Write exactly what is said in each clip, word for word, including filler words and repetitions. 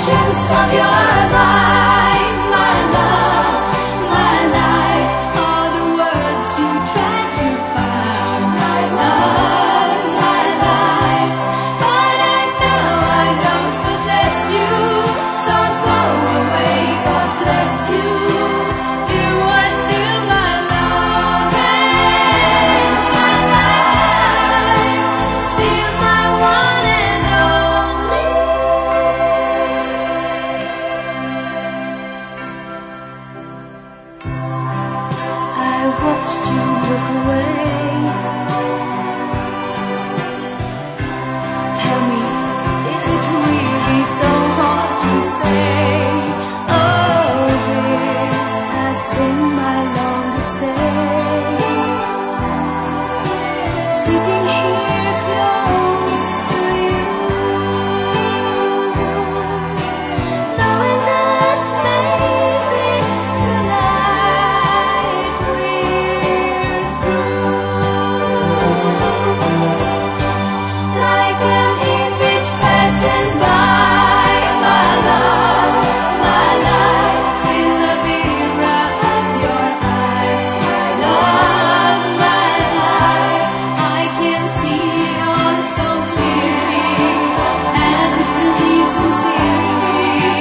reflections of your life, my love, my life, all the words you tried to find, my love, my life. But I know I don't possess you, so go away, God bless you. You are still my love and my life, still my one and only. I watched you look away. Tell me, is it really so hard to say? Oh, this has been my longest day. Sitting here close to you, knowing that maybe tonight we're through. Like an image passing by, my love, my life, in the mirror of your eyes, my love, my life. I can see it all so clearly, and sincerely.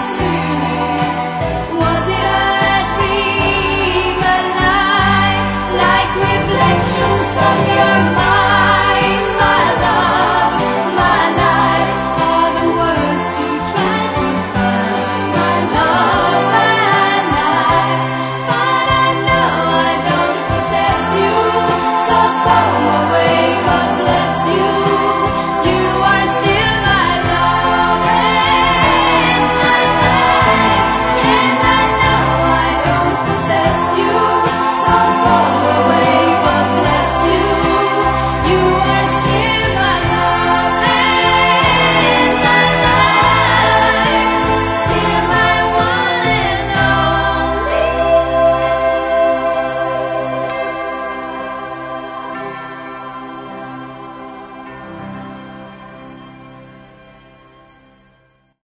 Was it a dream, a lie, like reflections of your mind, my love, my life, all the words you tried to find, my love, my life. But I know I don't possess you, so go away, God bless you.